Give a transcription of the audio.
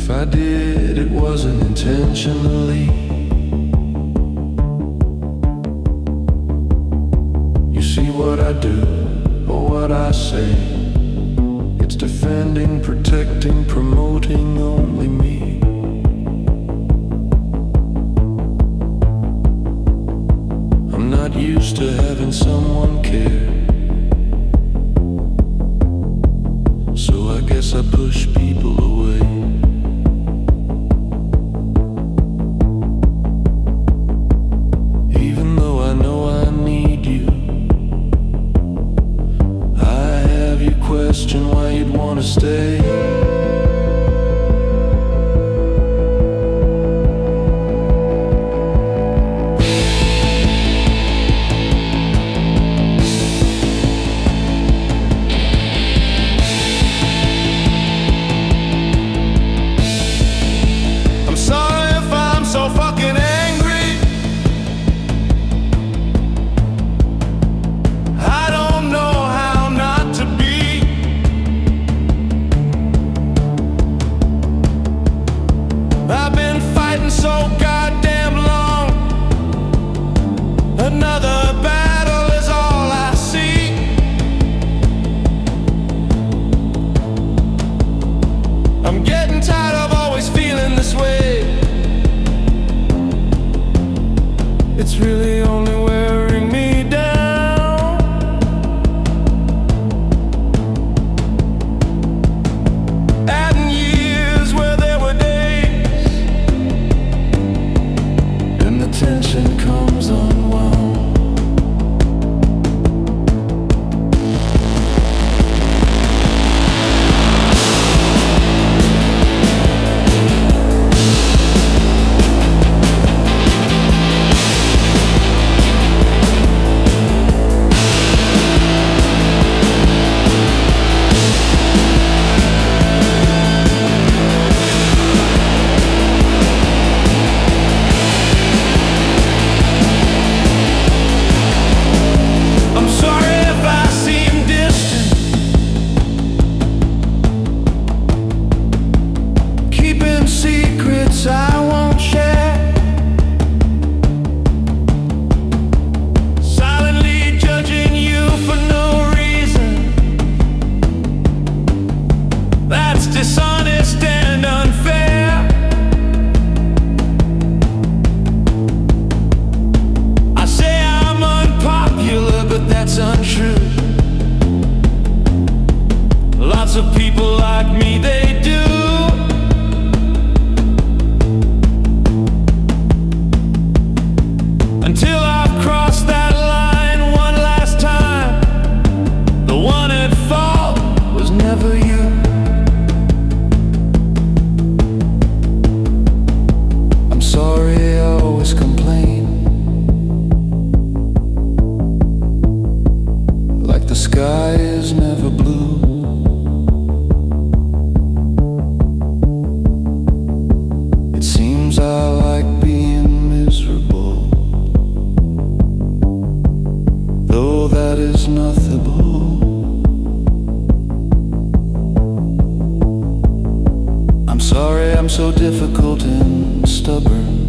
I did, it wasn't intentionally. You see what I do, or what I say. It's defending, protecting, promoting only me. I'm not used to having someone care, so I guess I push people away. Even though I know I need you, I have you question why you'd wanna stay. I've been fighting so goddamn long. Another battle is all I see. I'm getting tired of always feeling this way. It's really only wearing me down. Adding years where there were days, and the tension comes unwound. Secrets I won't share, silently judging you for no reason. That's dishonest and unfair. I say I'm unpopular, but that's untrue. Lots of people like me, they do. Until I've crossed that line one last time, the one at fault was never you. I'm sorry I always complain, like the sky is never blue. It seems I like being miserable, though that is nothable. I'm sorry I'm so difficult and stubborn.